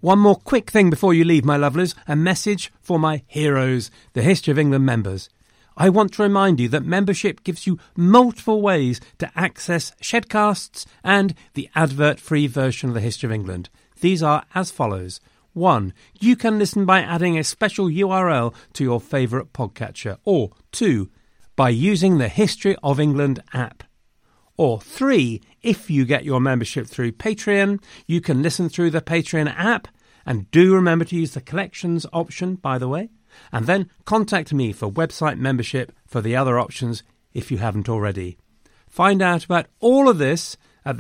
One more quick thing before you leave, my lovelies, a message for my heroes, the History of England members. I want to remind you that membership gives you multiple ways to access Shedcasts and the advert-free version of the History of England. These are as follows. 1. You can listen by adding a special URL to your favourite podcatcher. Or 2. By using the History of England app. Or 3. If you get your membership through Patreon, you can listen through the Patreon app. And do remember to use the collections option, by the way. And then contact me for website membership for the other options if you haven't already. Find out about all of this at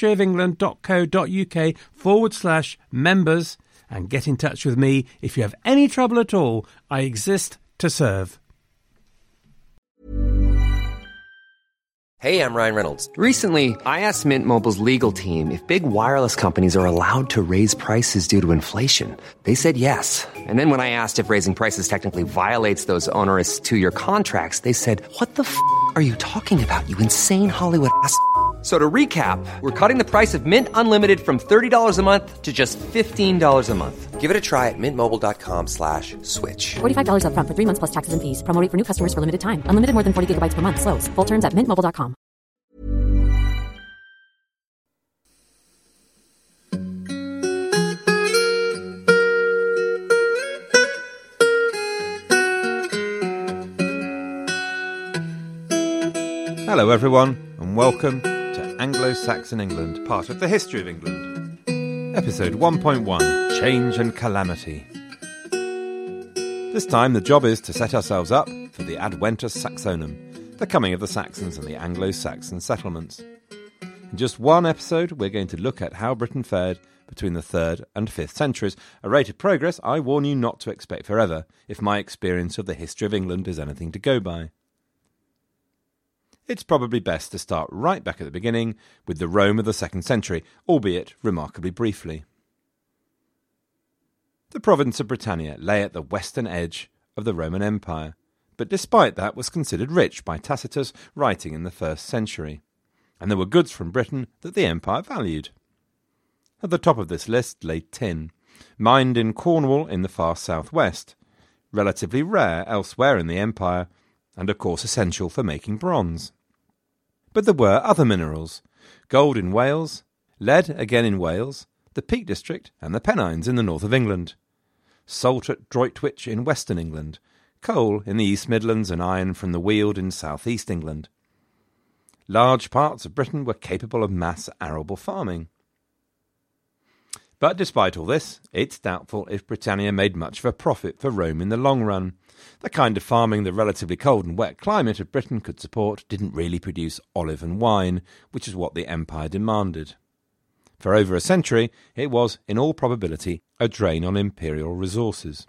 thehistoryofengland.co.uk/members and get in touch with me if you have any trouble at all. I exist to serve. Hey, I'm Ryan Reynolds. Recently, I asked Mint Mobile's legal team if big wireless companies are allowed to raise prices due to inflation. They said yes. And then when I asked if raising prices technically violates those onerous 2-year contracts, they said, "What the f*** are you talking about, you insane Hollywood ass?" So to recap, we're cutting the price of Mint Unlimited from $30 a month to just $15 a month. Give it a try at mintmobile.com/switch. $45 up front for 3 months plus taxes and fees. Promo rate for new customers for limited time. Unlimited more than 40 gigabytes per month. Slows full terms at mintmobile.com. Hello everyone, and welcome to Anglo-Saxon England, part of the History of England. Episode 1.1, Change and Calamity. This time the job is to set ourselves up for the Adventus Saxonum, the coming of the Saxons and the Anglo-Saxon settlements. In just one episode, we're going to look at how Britain fared between the 3rd and 5th centuries, a rate of progress I warn you not to expect forever, if my experience of the history of England is anything to go by. It's probably best to start right back at the beginning with the Rome of the 2nd century, albeit remarkably briefly. The province of Britannia lay at the western edge of the Roman Empire, but despite that was considered rich by Tacitus writing in the 1st century, and there were goods from Britain that the empire valued. At the top of this list lay tin, mined in Cornwall in the far southwest, relatively rare elsewhere in the empire, and of course essential for making bronze. But there were other minerals, gold in Wales, lead again in Wales, the Peak District and the Pennines in the north of England, salt at Droitwich in western England, coal in the East Midlands and iron from the Weald in south-east England. Large parts of Britain were capable of mass arable farming. But despite all this, it's doubtful if Britannia made much of a profit for Rome in the long run. The kind of farming the relatively cold and wet climate of Britain could support didn't really produce olive and wine, which is what the empire demanded. For over a century, it was, in all probability, a drain on imperial resources.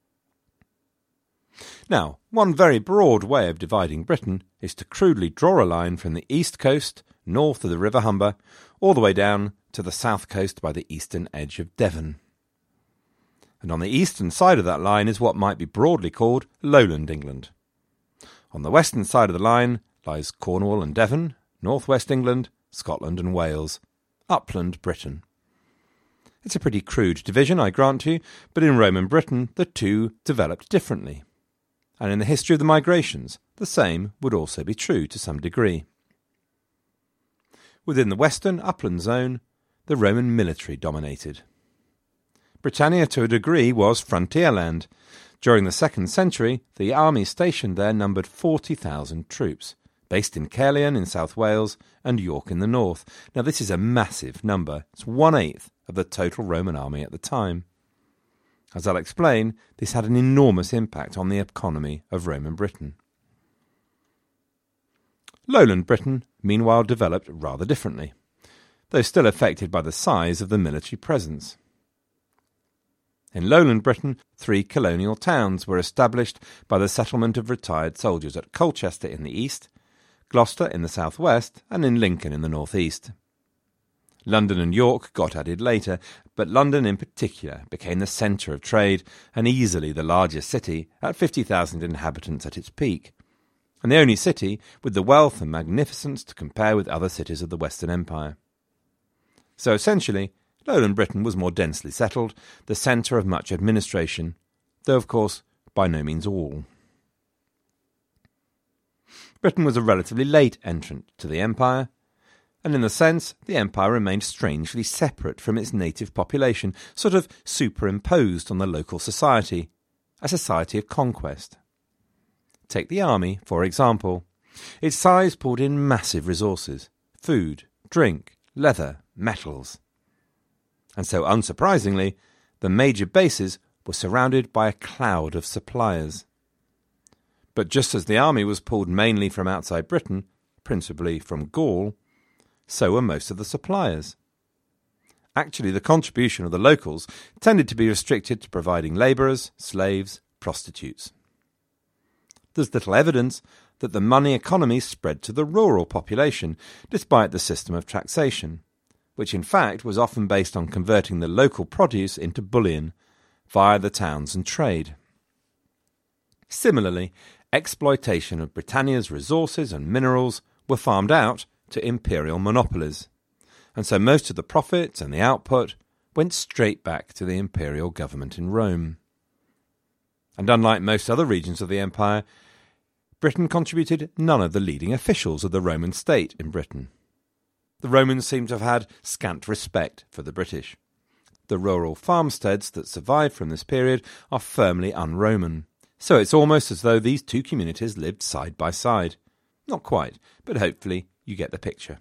Now, one very broad way of dividing Britain is to crudely draw a line from the east coast, north of the River Humber, all the way down to the south coast by the eastern edge of Devon. And on the eastern side of that line is what might be broadly called lowland England. On the western side of the line lies Cornwall and Devon, northwest England, Scotland and Wales, upland Britain. It's a pretty crude division, I grant you, but in Roman Britain the two developed differently. And in the history of the migrations, the same would also be true to some degree. Within the western upland zone, the Roman military dominated. Britannia, to a degree, was frontier land. During the 2nd century, the army stationed there numbered 40,000 troops, based in Caerleon in South Wales and York in the north. Now, this is a massive number. It's 1/8 of the total Roman army at the time. As I'll explain, this had an enormous impact on the economy of Roman Britain. Lowland Britain, meanwhile, developed rather differently, though still affected by the size of the military presence. In lowland Britain, 3 colonial towns were established by the settlement of retired soldiers at Colchester in the east, Gloucester in the southwest, and in Lincoln in the northeast. London and York got added later, but London in particular became the centre of trade and easily the largest city at 50,000 inhabitants at its peak, and the only city with the wealth and magnificence to compare with other cities of the Western Empire. So essentially, Lowland Britain was more densely settled, the centre of much administration, though of course by no means all. Britain was a relatively late entrant to the empire, and in a sense the empire remained strangely separate from its native population, sort of superimposed on the local society, a society of conquest. Take the army, for example. Its size pulled in massive resources: food, drink, leather, metals. And so, unsurprisingly, the major bases were surrounded by a cloud of suppliers. But just as the army was pulled mainly from outside Britain, principally from Gaul, so were most of the suppliers. Actually, the contribution of the locals tended to be restricted to providing labourers, slaves, prostitutes. There's little evidence that the money economy spread to the rural population, despite the system of taxation, which in fact was often based on converting the local produce into bullion via the towns and trade. Similarly, exploitation of Britannia's resources and minerals were farmed out to imperial monopolies, and so most of the profits and the output went straight back to the imperial government in Rome. And unlike most other regions of the empire, Britain contributed none of the leading officials of the Roman state in Britain. The Romans seem to have had scant respect for the British. The rural farmsteads that survived from this period are firmly un-Roman, so it's almost as though these two communities lived side by side. Not quite, but hopefully you get the picture.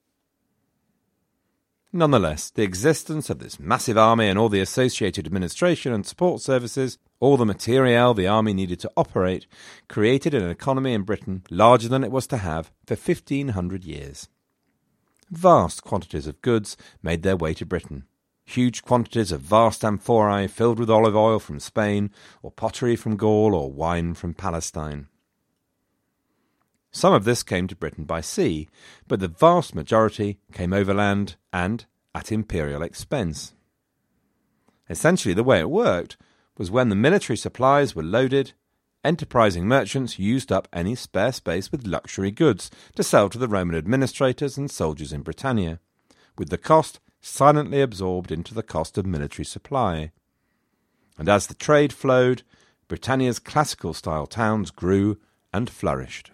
Nonetheless, the existence of this massive army and all the associated administration and support services, all the materiel the army needed to operate, created an economy in Britain larger than it was to have for 1,500 years. Vast quantities of goods made their way to Britain. Huge quantities of vast amphorae filled with olive oil from Spain, or pottery from Gaul, or wine from Palestine. Some of this came to Britain by sea, but the vast majority came overland and at imperial expense. Essentially, the way it worked was when the military supplies were loaded, enterprising merchants used up any spare space with luxury goods to sell to the Roman administrators and soldiers in Britannia, with the cost silently absorbed into the cost of military supply. And as the trade flowed, Britannia's classical-style towns grew and flourished.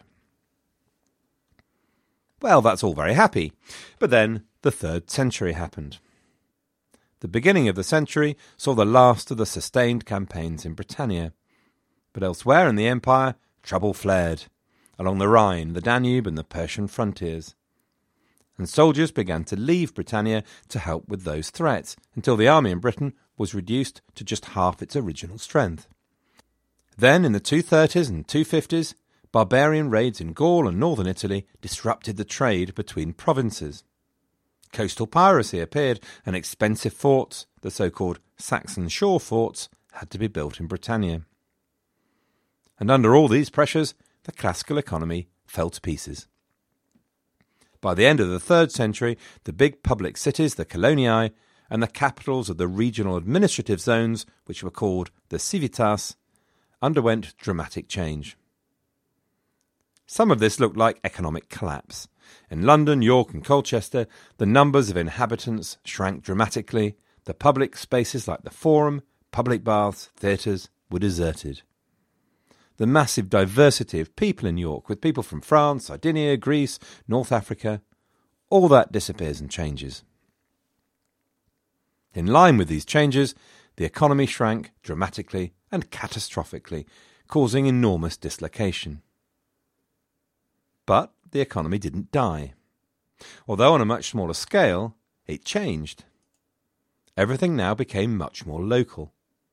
Well, that's all very happy, but then the 3rd century happened. The beginning of the century saw the last of the sustained campaigns in Britannia. But elsewhere in the empire, trouble flared, along the Rhine, the Danube and the Persian frontiers. And soldiers began to leave Britannia to help with those threats, until the army in Britain was reduced to just half its original strength. Then, in the 230s and 250s, barbarian raids in Gaul and northern Italy disrupted the trade between provinces. Coastal piracy appeared, and expensive forts, the so-called Saxon shore forts, had to be built in Britannia. And under all these pressures, the classical economy fell to pieces. By the end of the 3rd century, the big public cities, the coloniae, and the capitals of the regional administrative zones, which were called the civitas, underwent dramatic change. Some of this looked like economic collapse. In London, York and Colchester, the numbers of inhabitants shrank dramatically. The public spaces like the Forum, public baths, theatres were deserted. The massive diversity of people in York, with people from France, Sardinia, Greece, North Africa, all that disappears and changes. In line with these changes, the economy shrank dramatically and catastrophically, causing enormous dislocation. But the economy didn't die. Although on a much smaller scale, it changed. Everything now became much more local.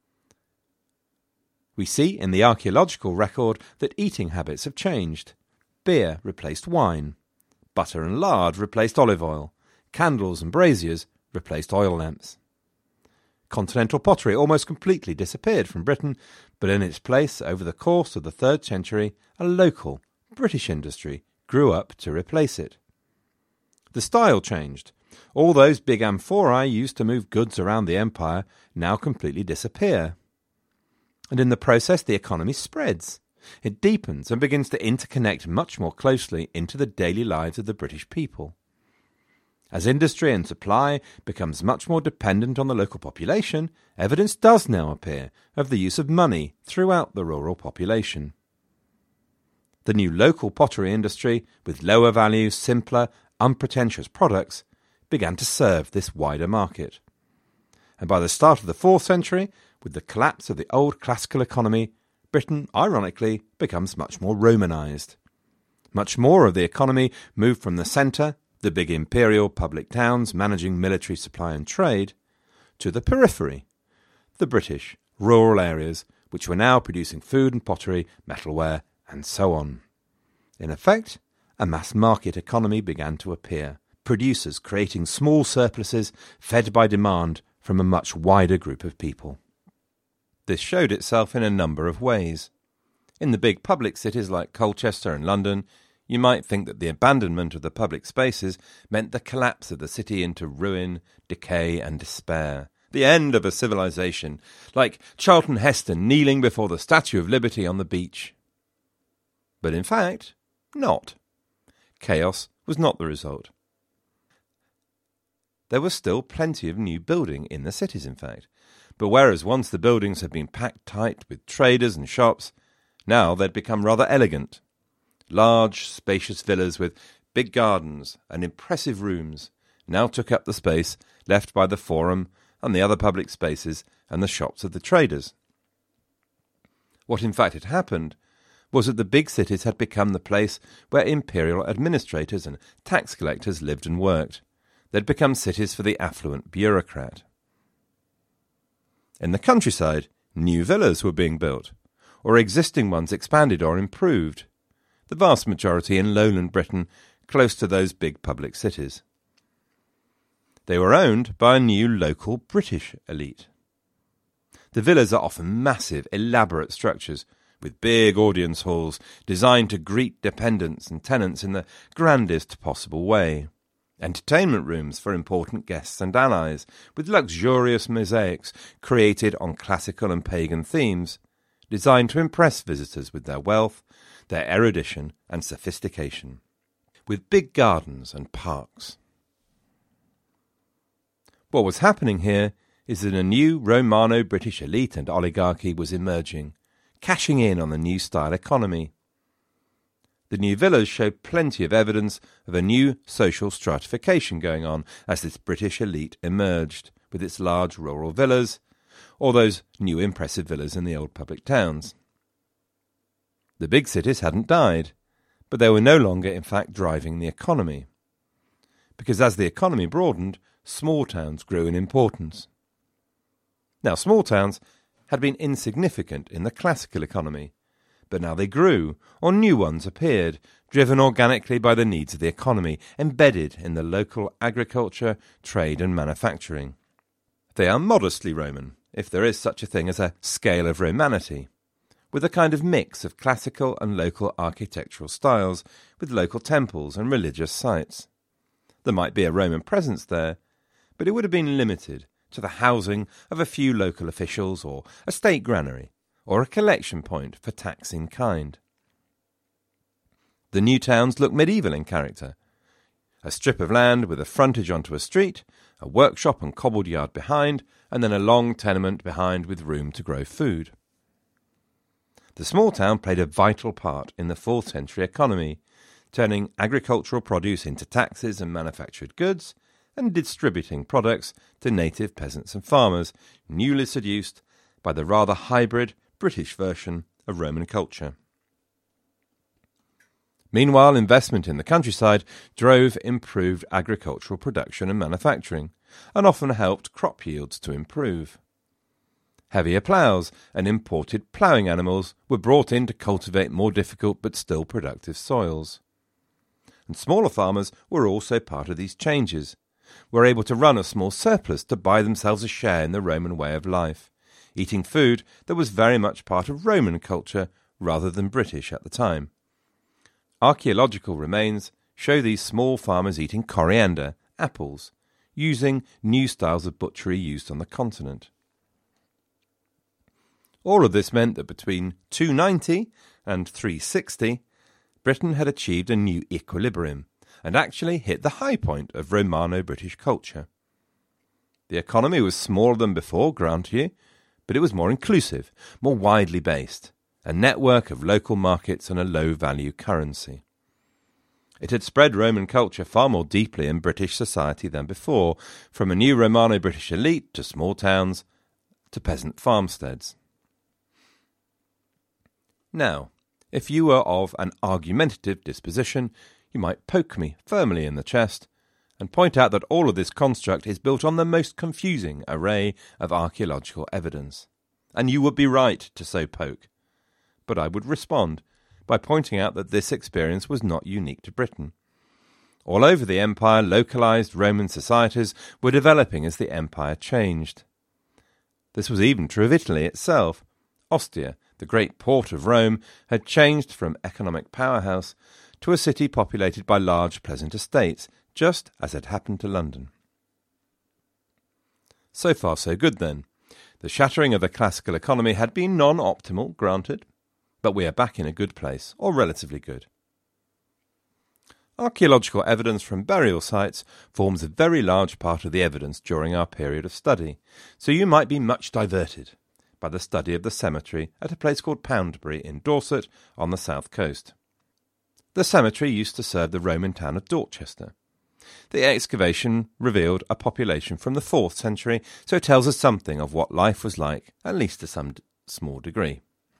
We see in the archaeological record that eating habits have changed. Beer replaced wine. Butter and lard replaced olive oil. Candles and braziers replaced oil lamps. Continental pottery almost completely disappeared from Britain, but in its place, over the course of the 3rd century, a local British industry grew up to replace it. The style changed. All those big amphorae used to move goods around the empire now completely disappear. And in the process, the economy spreads. It deepens and begins to interconnect much more closely into the daily lives of the British people. As industry and supply becomes much more dependent on the local population, evidence does now appear of the use of money throughout the rural population. The new local pottery industry, with lower value, simpler, unpretentious products, began to serve this wider market. And by the start of the 4th century, with the collapse of the old classical economy, Britain, ironically, becomes much more Romanised. Much more of the economy moved from the centre, the big imperial public towns managing military supply and trade, to the periphery, the British rural areas, which were now producing food and pottery, metalware, and so on. In effect, a mass market economy began to appear, producers creating small surpluses fed by demand from a much wider group of people. This showed itself in a number of ways. In the big public cities like Colchester and London, you might think that the abandonment of the public spaces meant the collapse of the city into ruin, decay and despair, the end of a civilization, like Charlton Heston kneeling before the Statue of Liberty on the beach. But in fact, not. Chaos was not the result. There was still plenty of new building in the cities, in fact, but whereas once the buildings had been packed tight with traders and shops, now they'd become rather elegant. Large, spacious villas with big gardens and impressive rooms now took up the space left by the Forum and the other public spaces and the shops of the traders. What in fact had happened was that the big cities had become the place where imperial administrators and tax collectors lived and worked. They'd become cities for the affluent bureaucrat. In the countryside, new villas were being built, or existing ones expanded or improved, the vast majority in lowland Britain, close to those big public cities. They were owned by a new local British elite. The villas are often massive, elaborate structures, with big audience halls designed to greet dependents and tenants in the grandest possible way. Entertainment rooms for important guests and allies, with luxurious mosaics created on classical and pagan themes, designed to impress visitors with their wealth, their erudition and sophistication, with big gardens and parks. What was happening here is that a new Romano-British elite and oligarchy was emerging, cashing in on the new style economy. The new villas showed plenty of evidence of a new social stratification going on as this British elite emerged, with its large rural villas, or those new impressive villas in the old public towns. The big cities hadn't died, but they were no longer in fact driving the economy. Because as the economy broadened, small towns grew in importance. Now small towns had been insignificant in the classical economy, but now they grew, or new ones appeared, driven organically by the needs of the economy, embedded in the local agriculture, trade and manufacturing. They are modestly Roman, if there is such a thing as a scale of Romanity, with a kind of mix of classical and local architectural styles, with local temples and religious sites. There might be a Roman presence there, but it would have been limited to the housing of a few local officials or a state granary, or a collection point for tax in kind. The new towns look medieval in character. A strip of land with a frontage onto a street, a workshop and cobbled yard behind, and then a long tenement behind with room to grow food. The small town played a vital part in the 4th century economy, turning agricultural produce into taxes and manufactured goods, and distributing products to native peasants and farmers, newly seduced by the rather hybrid British version of Roman culture. Meanwhile, investment in the countryside drove improved agricultural production and manufacturing, and often helped crop yields to improve. Heavier ploughs and imported ploughing animals were brought in to cultivate more difficult but still productive soils. And smaller farmers were also part of these changes, were able to run a small surplus to buy themselves a share in the Roman way of life, eating food that was very much part of Roman culture rather than British at the time. Archaeological remains show these small farmers eating coriander, apples, using new styles of butchery used on the continent. All of this meant that between 290 and 360, Britain had achieved a new equilibrium, and actually hit the high point of Romano-British culture. The economy was smaller than before, grant you, but it was more inclusive, more widely based, a network of local markets and a low-value currency. It had spread Roman culture far more deeply in British society than before, from a new Romano-British elite to small towns to peasant farmsteads. Now, if you were of an argumentative disposition, you might poke me firmly in the chest and point out that all of this construct is built on the most confusing array of archaeological evidence. And you would be right to so poke. But I would respond by pointing out that this experience was not unique to Britain. All over the empire, localized Roman societies were developing as the empire changed. This was even true of Italy itself. Ostia, the great port of Rome, had changed from economic powerhouse to a city populated by large pleasant estates, just as had happened to London. So far so good then. The shattering of the classical economy had been non-optimal, granted, but we are back in a good place, or relatively good. Archaeological evidence from burial sites forms a very large part of the evidence during our period of study, so you might be much diverted by the study of the cemetery at a place called Poundbury in Dorset on the south coast. The cemetery used to serve the Roman town of Dorchester. The excavation revealed a population from the 4th century, so it tells us something of what life was like, at least to some small degree.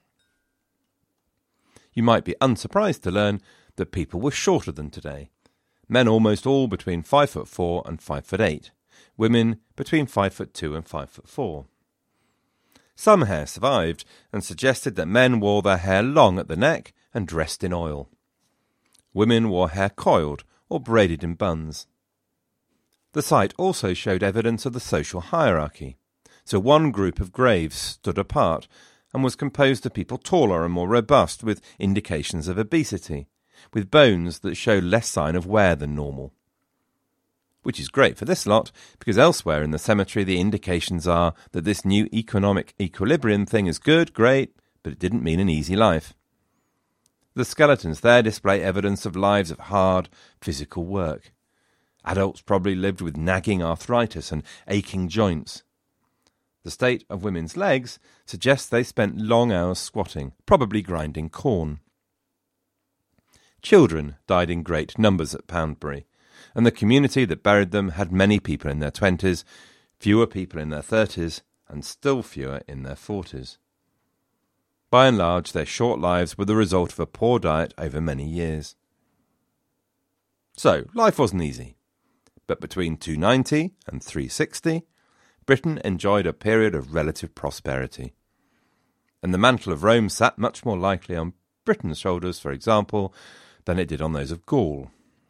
You might be unsurprised to learn that people were shorter than today. Men almost all between 5'4" and 5'8", women between 5'2" and 5'4". Some hair survived and suggested that men wore their hair long at the neck and dressed in oil. Women wore hair coiled or braided in buns. The site also showed evidence of the social hierarchy, so one group of graves stood apart and was composed of people taller and more robust with indications of obesity, with bones that showed less sign of wear than normal. Which is great for this lot, because elsewhere in the cemetery the indications are that this new economic equilibrium thing is good, great, but it didn't mean an easy life. The skeletons there display evidence of lives of hard, physical work. Adults probably lived with nagging arthritis and aching joints. The state of women's legs suggests they spent long hours squatting, probably grinding corn. Children died in great numbers at Poundbury, and the community that buried them had many people in their 20s, fewer people in their 30s, and still fewer in their 40s. By and large, their short lives were the result of a poor diet over many years. So, life wasn't easy. But between 290 and 360, Britain enjoyed a period of relative prosperity. And the mantle of Rome sat much more likely on Britain's shoulders, for example, than it did on those of Gaul.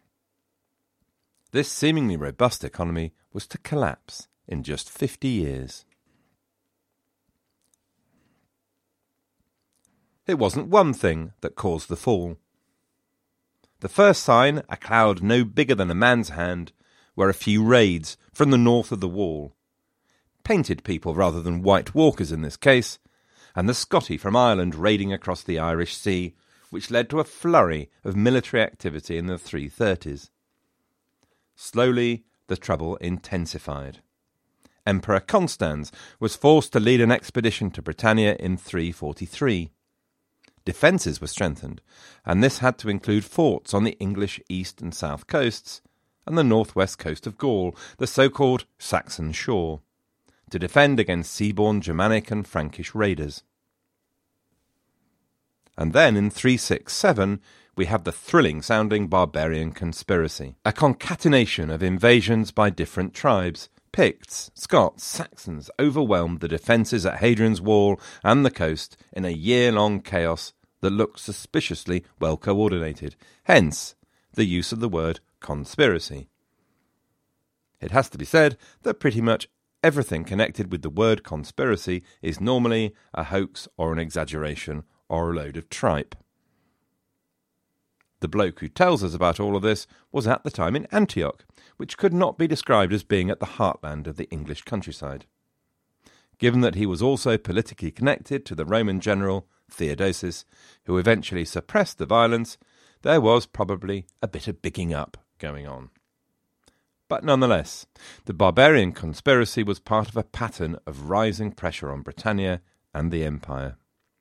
This seemingly robust economy was to collapse in just 50 years. It wasn't one thing that caused the fall. The first sign, a cloud no bigger than a man's hand, were a few raids from the north of the wall. Painted people rather than white walkers in this case, and the Scotty from Ireland raiding across the Irish Sea, which led to a flurry of military activity in the 330s. Slowly, the trouble intensified. Emperor Constans was forced to lead an expedition to Britannia in 343. Defences were strengthened, and this had to include forts on the English east and south coasts and the northwest coast of Gaul, the so-called Saxon Shore, to defend against sea-borne Germanic and Frankish raiders. And then in 367 we have the thrilling-sounding barbarian conspiracy, a concatenation of invasions by different tribes. Picts, Scots, Saxons overwhelmed the defences at Hadrian's Wall and the coast in a year-long chaos that looked suspiciously well coordinated, hence the use of the word conspiracy. It has to be said that pretty much everything connected with the word conspiracy is normally a hoax or an exaggeration or a load of tripe. The bloke who tells us about all of this was at the time in Antioch, which could not be described as being at the heartland of the English countryside. Given that he was also politically connected to the Roman general Theodosius, who eventually suppressed the violence, there was probably a bit of bigging up going on. But nonetheless, the barbarian conspiracy was part of a pattern of rising pressure on Britannia and the empire.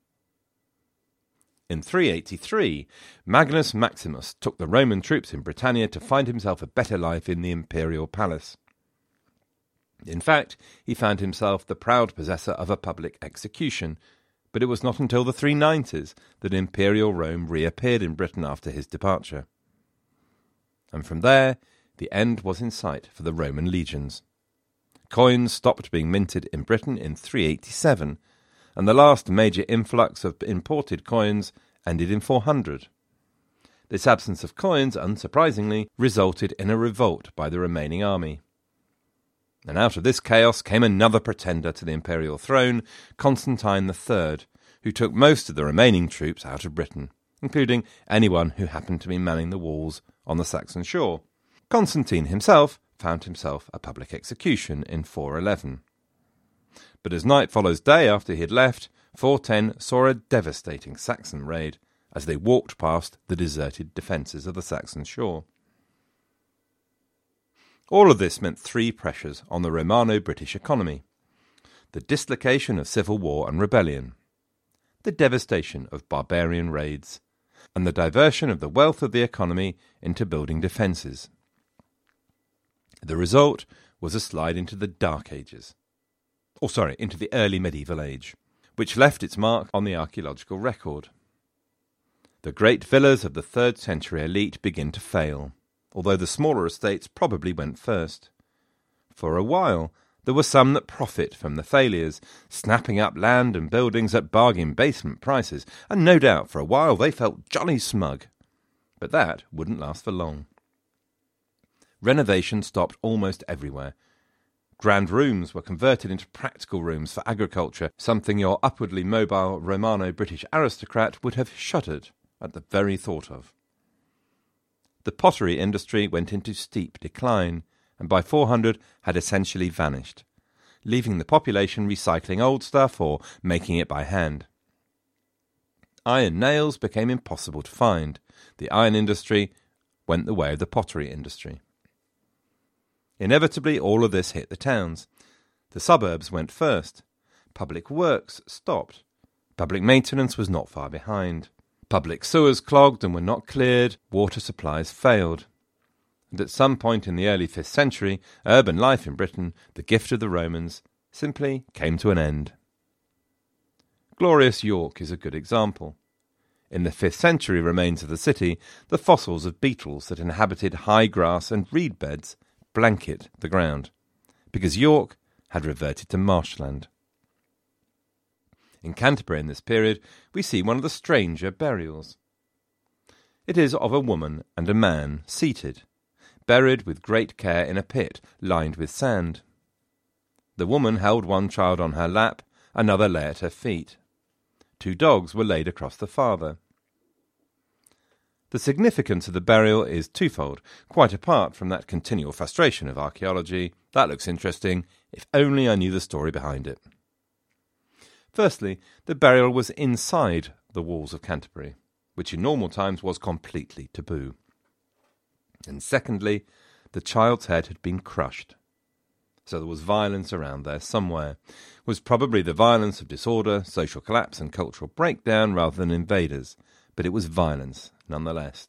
In 383, Magnus Maximus took the Roman troops in Britannia to find himself a better life in the imperial palace. In fact, he found himself the proud possessor of a public execution, but it was not until the 390s that imperial Rome reappeared in Britain after his departure. And from there, the end was in sight for the Roman legions. Coins stopped being minted in Britain in 387, and the last major influx of imported coins ended in 400. This absence of coins, unsurprisingly, resulted in a revolt by the remaining army. And out of this chaos came another pretender to the imperial throne, Constantine III, who took most of the remaining troops out of Britain, including anyone who happened to be manning the walls on the Saxon shore. Constantine himself found himself a public execution in 411. But as night follows day after he had left, 410 saw a devastating Saxon raid as they walked past the deserted defences of the Saxon shore. All of this meant three pressures on the Romano-British economy: the dislocation of civil war and rebellion, the devastation of barbarian raids, and the diversion of the wealth of the economy into building defences. The result was a slide into the Dark Ages. Into the early medieval age, which left its mark on the archaeological record. The great villas of the 3rd century elite begin to fail, although the smaller estates probably went first. For a while, there were some that profit from the failures, snapping up land and buildings at bargain basement prices, and no doubt for a while they felt jolly smug. But that wouldn't last for long. Renovation stopped almost everywhere. Grand rooms were converted into practical rooms for agriculture, something your upwardly mobile Romano-British aristocrat would have shuddered at the very thought of. The pottery industry went into steep decline, and by 400 had essentially vanished, leaving the population recycling old stuff or making it by hand. Iron nails became impossible to find. The iron industry went the way of the pottery industry. Inevitably, all of this hit the towns. The suburbs went first. Public works stopped. Public maintenance was not far behind. Public sewers clogged and were not cleared. Water supplies failed. And at some point in the early 5th century, urban life in Britain, the gift of the Romans, simply came to an end. Glorious York is a good example. In the 5th century remains of the city, the fossils of beetles that inhabited high grass and reed beds blanket the ground, because York had reverted to marshland. In Canterbury in this period, we see one of the stranger burials. It is of a woman and a man seated, buried with great care in a pit lined with sand. The woman held one child on her lap, another lay at her feet. 2 dogs were laid across the father. The significance of the burial is twofold, quite apart from that continual frustration of archaeology. That looks interesting, if only I knew the story behind it. Firstly, the burial was inside the walls of Canterbury, which in normal times was completely taboo. And secondly, the child's head had been crushed. So there was violence around there somewhere. It was probably the violence of disorder, social collapse and cultural breakdown rather than invaders, but it was violence nonetheless.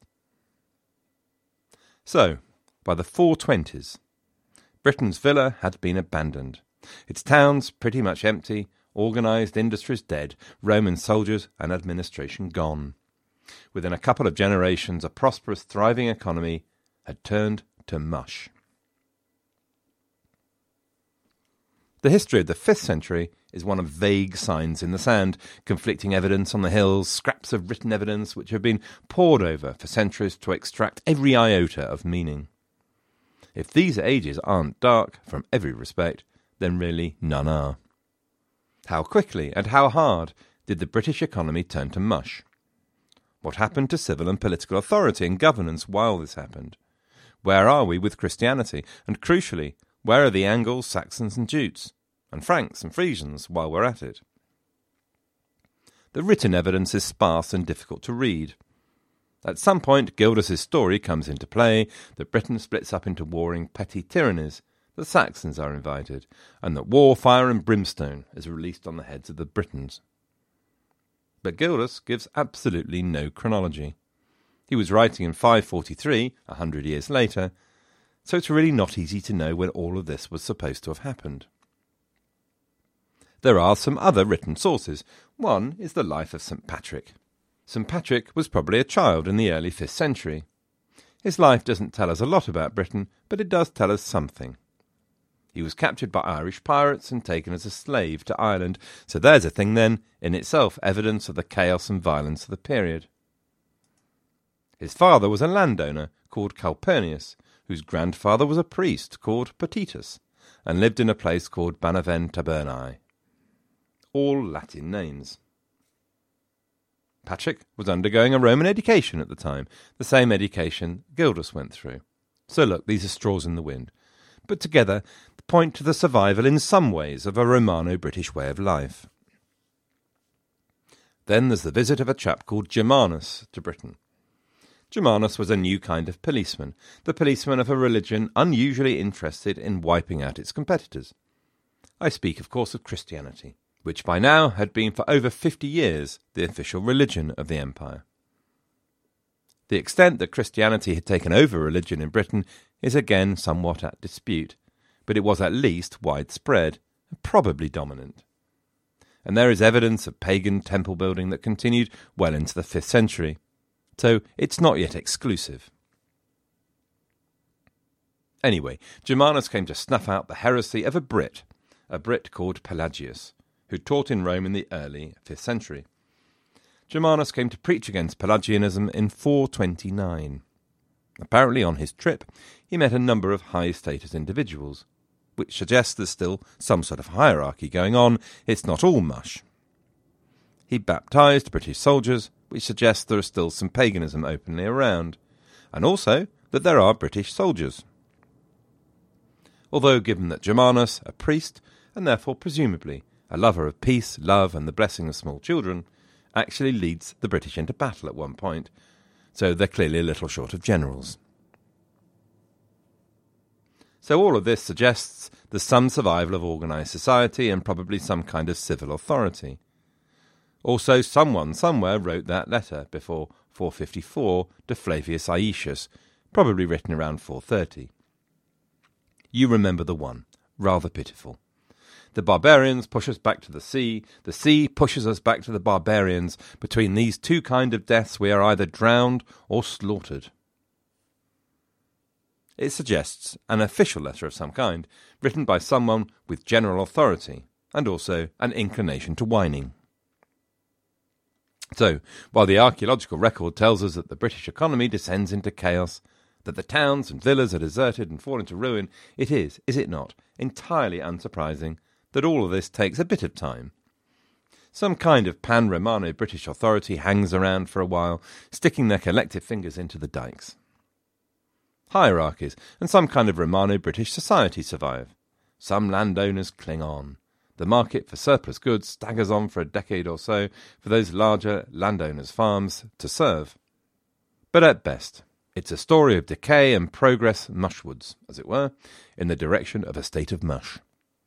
So, by the 420s, Britain's villa had been abandoned. Its towns pretty much empty, organised industries dead, Roman soldiers and administration gone. Within a couple of generations, a prosperous, thriving economy had turned to mush. The history of the 5th century is one of vague signs in the sand, conflicting evidence on the hills, scraps of written evidence which have been pored over for centuries to extract every iota of meaning. If these ages aren't dark from every respect, then really none are. How quickly and how hard did the British economy turn to mush? What happened to civil and political authority and governance while this happened? Where are we with Christianity? And crucially, where are the Angles, Saxons and Jutes? And Franks and Frisians while we're at it? The written evidence is sparse and difficult to read. At some point, Gildas's story comes into play that Britain splits up into warring petty tyrannies, the Saxons are invited, and that war, fire and brimstone is released on the heads of the Britons. But Gildas gives absolutely no chronology. He was writing in 543, 100 years later, so it's really not easy to know when all of this was supposed to have happened. There are some other written sources. One is the life of St. Patrick. St. Patrick was probably a child in the early 5th century. His life doesn't tell us a lot about Britain, but it does tell us something. He was captured by Irish pirates and taken as a slave to Ireland, so there's a thing then, in itself evidence of the chaos and violence of the period. His father was a landowner called Calpurnius, whose grandfather was a priest called Potitus, and lived in a place called Banavent Tabernae. All Latin names. Patrick was undergoing a Roman education at the time, the same education Gildas went through. So look, these are straws in the wind. But together, they point to the survival in some ways of a Romano-British way of life. Then there's the visit of a chap called Germanus to Britain. Germanus was a new kind of policeman, the policeman of a religion unusually interested in wiping out its competitors. I speak, of course, of Christianity, which by now had been for over 50 years the official religion of the empire. The extent that Christianity had taken over religion in Britain is again somewhat at dispute, but it was at least widespread, and probably dominant. And there is evidence of pagan temple building that continued well into the 5th century, so it's not yet exclusive. Anyway, Germanus came to snuff out the heresy of a Brit called Pelagius, who taught in Rome in the early 5th century. Germanus came to preach against Pelagianism in 429. Apparently on his trip, he met a number of high-status individuals, which suggests there's still some sort of hierarchy going on. It's not all mush. He baptised British soldiers, which suggests there is still some paganism openly around, and also that there are British soldiers. Although given that Germanus, a priest, and therefore presumably a lover of peace, love, and the blessing of small children, actually leads the British into battle at one point, so they're clearly a little short of generals. So all of this suggests there's some survival of organised society and probably some kind of civil authority. Also, someone somewhere wrote that letter before 454 to Flavius Aetius, probably written around 430. You remember the one, rather pitiful. The barbarians push us back to the sea pushes us back to the barbarians. Between these two kind of deaths we are either drowned or slaughtered. It suggests an official letter of some kind, written by someone with general authority, and also an inclination to whining. So, while the archaeological record tells us that the British economy descends into chaos, that the towns and villas are deserted and fall into ruin, it is it not, entirely unsurprising that all of this takes a bit of time. Some kind of pan-Romano-British authority hangs around for a while, sticking their collective fingers into the dikes. Hierarchies and some kind of Romano-British society survive. Some landowners cling on. The market for surplus goods staggers on for a decade or so for those larger landowners' farms to serve. But at best, it's a story of decay and progress mushwards, as it were, in the direction of a state of mush.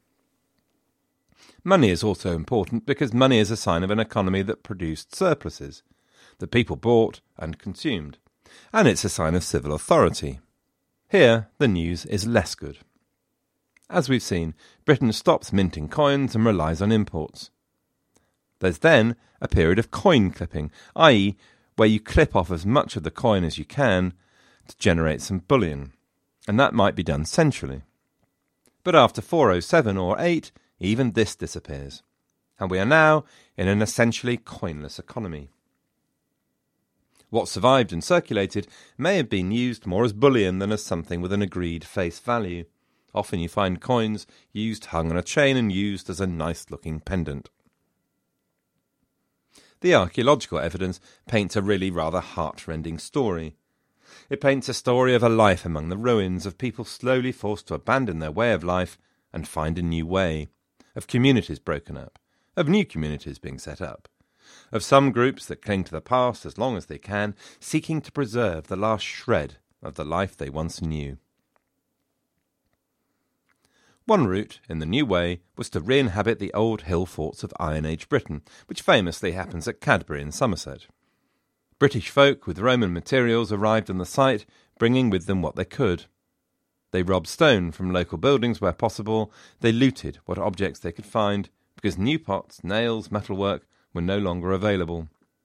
Money is also important because money is a sign of an economy that produced surpluses, that people bought and consumed, and it's a sign of civil authority. Here, the news is less good. As we've seen, Britain stops minting coins and relies on imports. There's then a period of coin clipping, i.e., where you clip off as much of the coin as you can to generate some bullion, and that might be done centrally. But after 407 or 8, even this disappears, and we are now in an essentially coinless economy. What survived and circulated may have been used more as bullion than as something with an agreed face value. Often you find coins used hung on a chain and used as a nice-looking pendant. The archaeological evidence paints a really rather heart-rending story. It paints a story of a life among the ruins, of people slowly forced to abandon their way of life and find a new way, of communities broken up, of new communities being set up, of some groups that cling to the past as long as they can, seeking to preserve the last shred of the life they once knew. One route in the new way was to re-inhabit the old hill forts of Iron Age Britain, which famously happens at Cadbury in Somerset. British folk with Roman materials arrived on the site, bringing with them what they could. They robbed stone from local buildings where possible. They looted what objects they could find, because new pots, nails, metalwork were no longer available.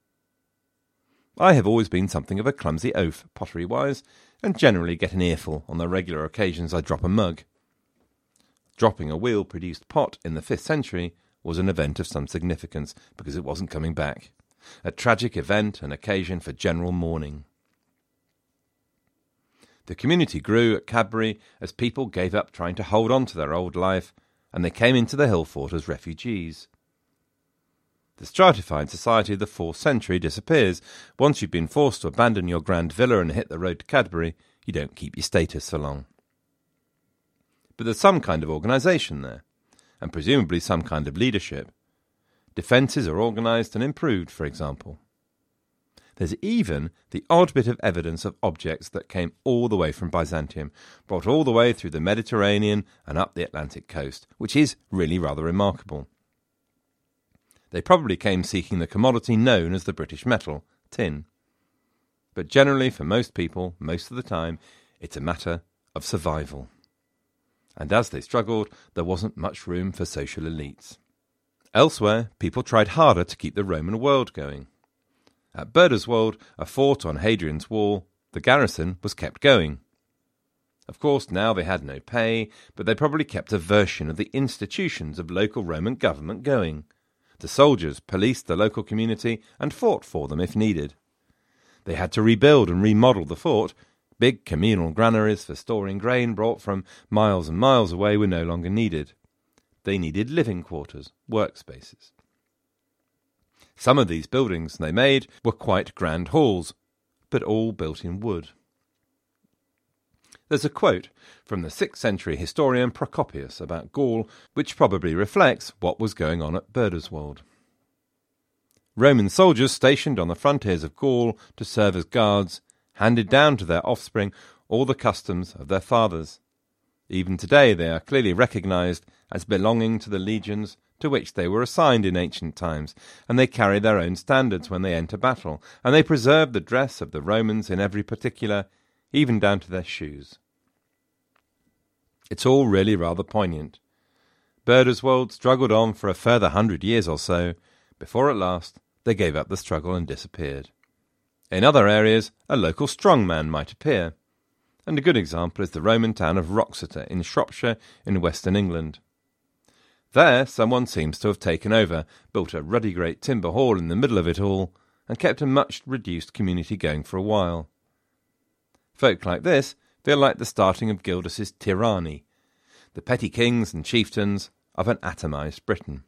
I have always been something of a clumsy oaf, pottery-wise, and generally get an earful on the regular occasions I drop a mug. Dropping a wheel-produced pot in the 5th century was an event of some significance, because it wasn't coming back. A tragic event, an occasion for general mourning. The community grew at Cadbury as people gave up trying to hold on to their old life, and they came into the hill fort as refugees. The stratified society of the 4th century disappears. Once you've been forced to abandon your grand villa and hit the road to Cadbury, you don't keep your status for long. But there's some kind of organisation there, and presumably some kind of leadership. Defences are organised and improved, for example. There's even the odd bit of evidence of objects that came all the way from Byzantium, brought all the way through the Mediterranean and up the Atlantic coast, which is really rather remarkable. They probably came seeking the commodity known as the British metal, tin. But generally, for most people, most of the time, it's a matter of survival. And as they struggled, there wasn't much room for social elites. Elsewhere, people tried harder to keep the Roman world going. At Burdeswold, a fort on Hadrian's Wall, the garrison was kept going. Of course, now they had no pay, but they probably kept a version of the institutions of local Roman government going. The soldiers policed the local community and fought for them if needed. They had to rebuild and remodel the fort. Big communal granaries for storing grain brought from miles and miles away were no longer needed. They needed living quarters, workspaces. Some of these buildings they made were quite grand halls, but all built in wood. There's a quote from the 6th century historian Procopius about Gaul, which probably reflects what was going on at Burdeswold. Roman soldiers stationed on the frontiers of Gaul to serve as guards handed down to their offspring all the customs of their fathers. Even today they are clearly recognised as belonging to the legions to which they were assigned in ancient times, and they carry their own standards when they enter battle, and they preserve the dress of the Romans in every particular, even down to their shoes. It's all really rather poignant. Burdeswold struggled on for a further 100 years or so, before at last they gave up the struggle and disappeared. In other areas, a local strongman might appear, and a good example is the Roman town of Wroxeter in Shropshire in western England. There, someone seems to have taken over, built a ruddy great timber hall in the middle of it all, and kept a much reduced community going for a while. Folk like this feel like the starting of Gildas's tyranny, the petty kings and chieftains of an atomised Britain.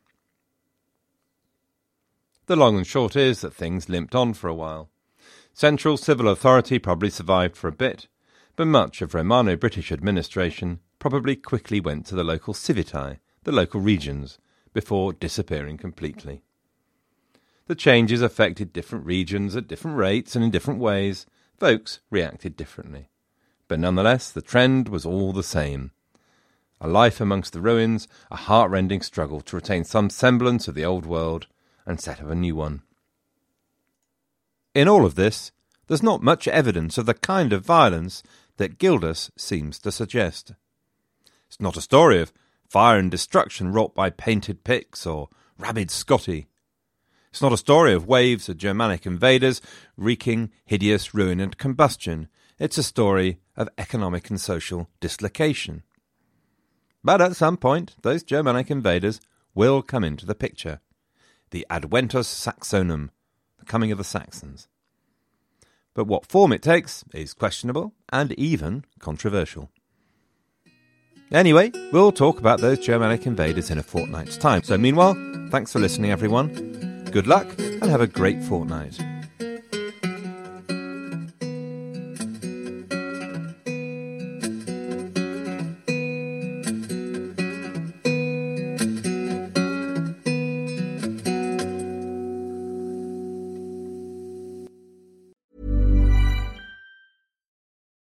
The long and short is that things limped on for a while. Central civil authority probably survived for a bit, but much of Romano-British administration probably quickly went to the local civitae, the local regions, before disappearing completely. The changes affected different regions at different rates and in different ways. Folks reacted differently. But nonetheless, the trend was all the same. A life amongst the ruins, a heart-rending struggle to retain some semblance of the old world and set up a new one. In all of this, there's not much evidence of the kind of violence that Gildas seems to suggest. It's not a story of fire and destruction wrought by painted Picts or rabid Scotti. It's not a story of waves of Germanic invaders wreaking hideous ruin and combustion. It's a story of economic and social dislocation. But at some point, those Germanic invaders will come into the picture. The Adventus Saxonum, the coming of the Saxons. But what form it takes is questionable and even controversial. Anyway, we'll talk about those Germanic invaders in a fortnight's time. So meanwhile, thanks for listening, everyone. Good luck and have a great fortnight.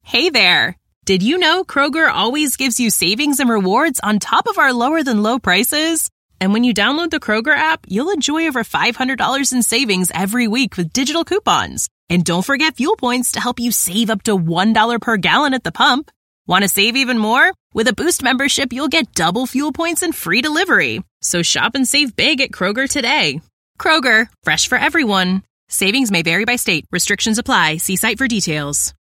Hey there! Did you know Kroger always gives you savings and rewards on top of our lower-than-low prices? And when you download the Kroger app, you'll enjoy over $500 in savings every week with digital coupons. And don't forget fuel points to help you save up to $1 per gallon at the pump. Want to save even more? With a Boost membership, you'll get double fuel points and free delivery. So shop and save big at Kroger today. Kroger, fresh for everyone. Savings may vary by state. Restrictions apply. See site for details.